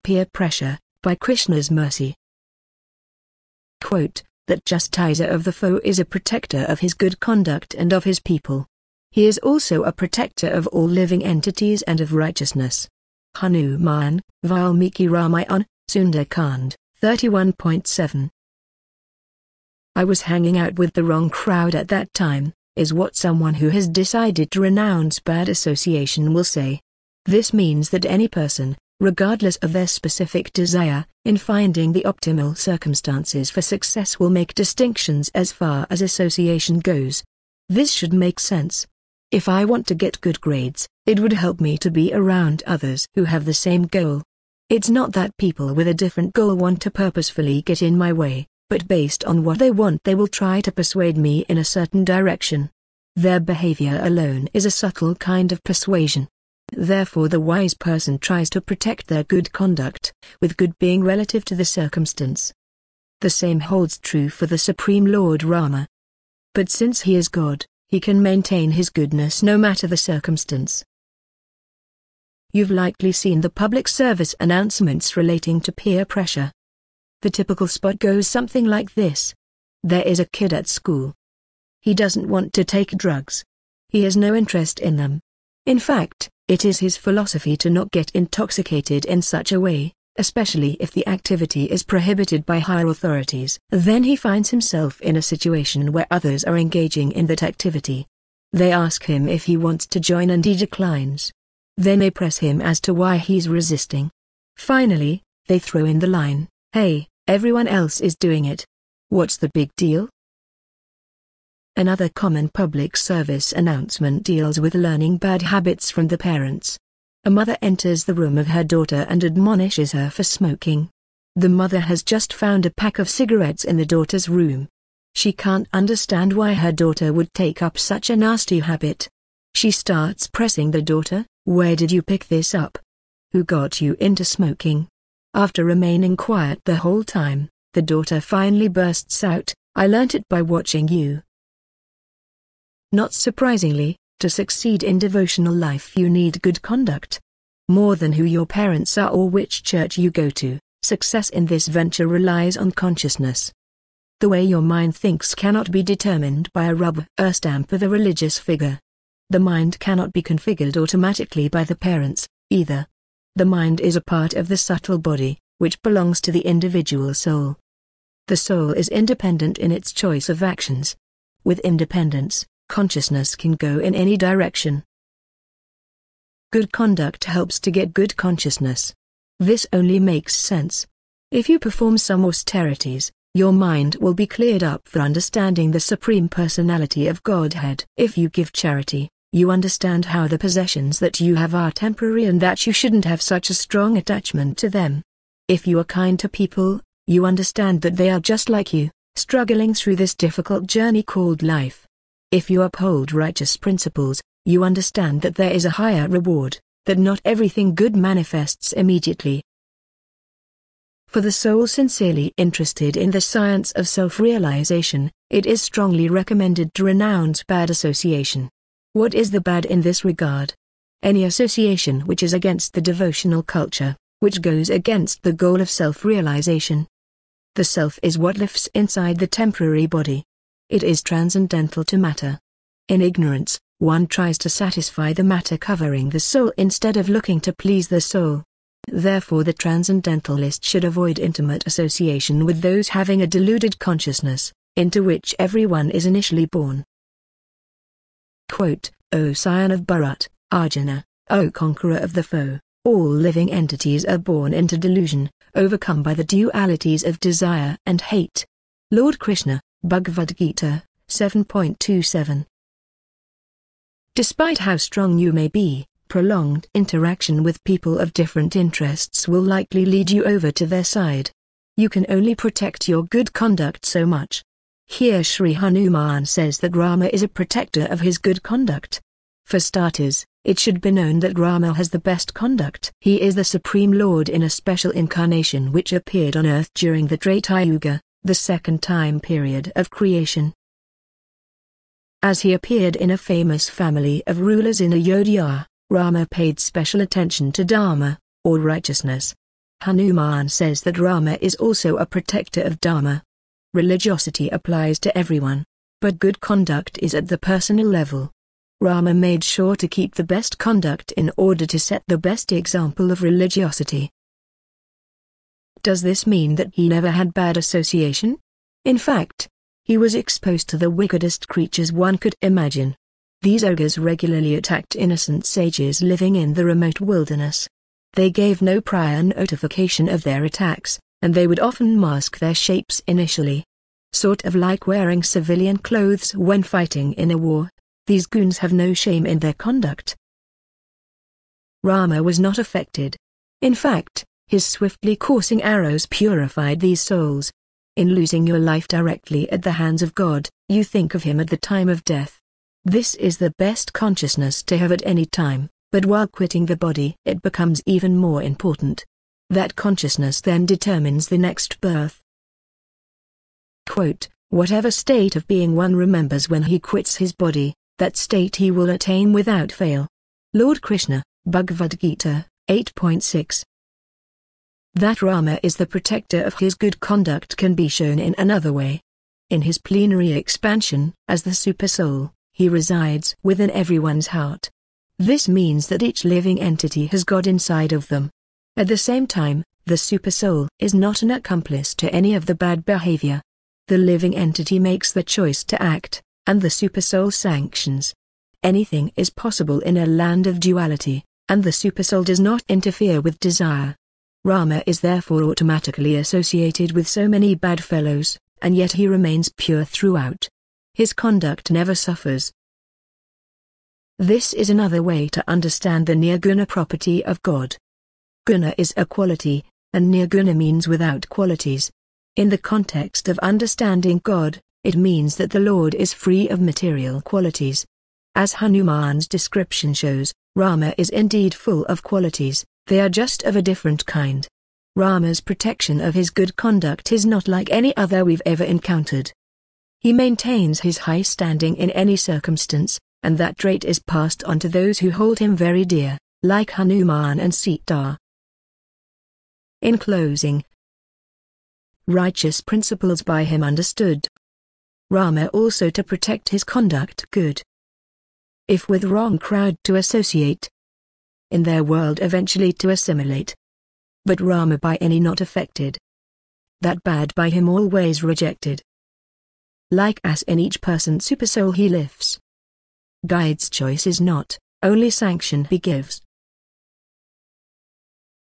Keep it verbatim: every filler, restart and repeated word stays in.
peer pressure, by Krishna's mercy. Quote, that chastiser of the foe is a protector of his good conduct and of his people. He is also a protector of all living entities and of righteousness. Hanuman, Valmiki Ramayana, Sundar-Kand, thirty-one point seven. I was hanging out with the wrong crowd at that time, is what someone who has decided to renounce bad association will say. This means that any person, regardless of their specific desire, in finding the optimal circumstances for success will make distinctions as far as association goes. This should make sense. If I want to get good grades, it would help me to be around others who have the same goal. It's not that people with a different goal want to purposefully get in my way, but based on what they want they will try to persuade me in a certain direction. Their behavior alone is a subtle kind of persuasion. Therefore the wise person tries to protect their good conduct, with good being relative to the circumstance. The same holds true for the Supreme Lord Rama. But since he is God, he can maintain his goodness no matter the circumstance. You've likely seen the public service announcements relating to peer pressure. The typical spot goes something like this. There is a kid at school. He doesn't want to take drugs. He has no interest in them. In fact, it is his philosophy to not get intoxicated in such a way, especially if the activity is prohibited by higher authorities. Then he finds himself in a situation where others are engaging in that activity. They ask him if he wants to join and he declines. Then they press him as to why he's resisting. Finally, they throw in the line, "Hey, everyone else is doing it. What's the big deal?" Another common public service announcement deals with learning bad habits from the parents. A mother enters the room of her daughter and admonishes her for smoking. The mother has just found a pack of cigarettes in the daughter's room. She can't understand why her daughter would take up such a nasty habit. She starts pressing the daughter, "Where did you pick this up? Who got you into smoking?" After remaining quiet the whole time, the daughter finally bursts out, "I learnt it by watching you." Not surprisingly, to succeed in devotional life you need good conduct. More than who your parents are or which church you go to, success in this venture relies on consciousness. The way your mind thinks cannot be determined by a rubber stamp of a religious figure. The mind cannot be configured automatically by the parents, either. The mind is a part of the subtle body, which belongs to the individual soul. The soul is independent in its choice of actions. With independence, consciousness can go in any direction. Good conduct helps to get good consciousness. This only makes sense. If you perform some austerities, your mind will be cleared up for understanding the Supreme Personality of Godhead. If you give charity, you understand how the possessions that you have are temporary and that you shouldn't have such a strong attachment to them. If you are kind to people, you understand that they are just like you, struggling through this difficult journey called life. If you uphold righteous principles, you understand that there is a higher reward, that not everything good manifests immediately. For the soul sincerely interested in the science of self-realization, it is strongly recommended to renounce bad association. What is the bad in this regard? Any association which is against the devotional culture, which goes against the goal of self-realization. The self is what lives inside the temporary body. It is transcendental to matter. In ignorance, one tries to satisfy the matter covering the soul instead of looking to please the soul. Therefore the transcendentalist should avoid intimate association with those having a deluded consciousness, into which everyone is initially born. Quote, "O scion of Bharat, Arjuna, O conqueror of the foe, all living entities are born into delusion, overcome by the dualities of desire and hate." Lord Krishna, Bhagavad Gita, seven point two seven. Despite how strong you may be, prolonged interaction with people of different interests will likely lead you over to their side. You can only protect your good conduct so much. Here Sri Hanuman says that Rama is a protector of his good conduct. For starters, it should be known that Rama has the best conduct. He is the Supreme Lord in a special incarnation which appeared on earth during the Treta Yuga, the second time period of creation. As he appeared in a famous family of rulers in Ayodhya, Rama paid special attention to Dharma, or righteousness. Hanuman says that Rama is also a protector of Dharma. Religiosity applies to everyone, but good conduct is at the personal level. Rama made sure to keep the best conduct in order to set the best example of religiosity. Does this mean that he never had bad association? In fact, he was exposed to the wickedest creatures one could imagine. These ogres regularly attacked innocent sages living in the remote wilderness. They gave no prior notification of their attacks, and they would often mask their shapes initially. Sort of like wearing civilian clothes when fighting in a war. These goons have no shame in their conduct. Rama was not affected. In fact, his swiftly coursing arrows purified these souls. In losing your life directly at the hands of God, you think of Him at the time of death. This is the best consciousness to have at any time, but while quitting the body it becomes even more important. That consciousness then determines the next birth. Quote, "Whatever state of being one remembers when he quits his body, that state he will attain without fail." Lord Krishna, Bhagavad Gita, eight point six. That Rama is the protector of his good conduct can be shown in another way. In his plenary expansion, as the Supersoul, he resides within everyone's heart. This means that each living entity has God inside of them. At the same time, the Supersoul is not an accomplice to any of the bad behavior. The living entity makes the choice to act, and the Supersoul sanctions. Anything is possible in a land of duality, and the Supersoul does not interfere with desire. Rama is therefore automatically associated with so many bad fellows, and yet he remains pure throughout. His conduct never suffers. This is another way to understand the nirguna property of God. Guna is a quality, and nirguna means without qualities. In the context of understanding God, it means that the Lord is free of material qualities. As Hanuman's description shows, Rama is indeed full of qualities, they are just of a different kind. Rama's protection of his good conduct is not like any other we've ever encountered. He maintains his high standing in any circumstance, and that trait is passed on to those who hold him very dear, like Hanuman and Sita. In closing, righteous principles by him understood. Rama also to protect his conduct good. If with wrong crowd to associate, in their world eventually to assimilate. But Rama by any not affected. That bad by him always rejected. Like as in each person supersoul he lifts. Guide's choice is not, only sanction he gives.